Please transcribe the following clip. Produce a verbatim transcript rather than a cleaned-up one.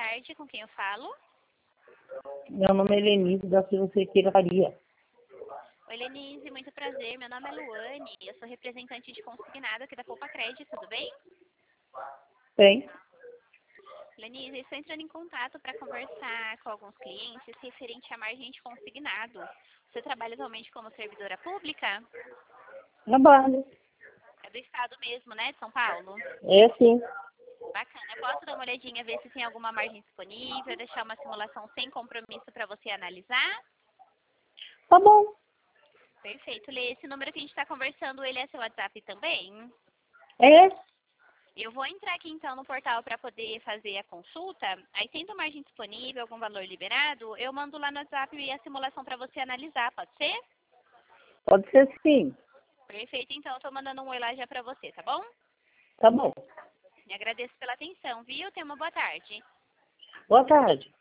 tarde, com quem eu falo? Meu nome é Lenise da Silva Secretaria. Oi, Lenise, muito prazer. Meu nome é Luane, eu sou representante de consignado aqui da Poupa Crédito, tudo bem? Tem? Lenise, eu estou entrando em contato para conversar com alguns clientes referente à margem de consignado. Você trabalha atualmente como servidora pública? Trabalho. É do estado mesmo, né, de São Paulo? É sim. Bacana. Eu posso dar uma olhadinha, ver se tem alguma margem disponível, deixar uma simulação sem compromisso para você analisar? Tá bom. Perfeito. Lê, esse número que a gente está conversando, ele é seu WhatsApp também? É? Eu vou entrar aqui então no portal para poder fazer a consulta. Aí, tendo margem disponível, algum valor liberado, eu mando lá no WhatsApp a simulação para você analisar, pode ser? Pode ser sim. Perfeito, então eu tô mandando um oi lá já para você, tá bom? Tá bom. Me agradeço pela atenção, viu? Tenha uma boa tarde. Boa tarde.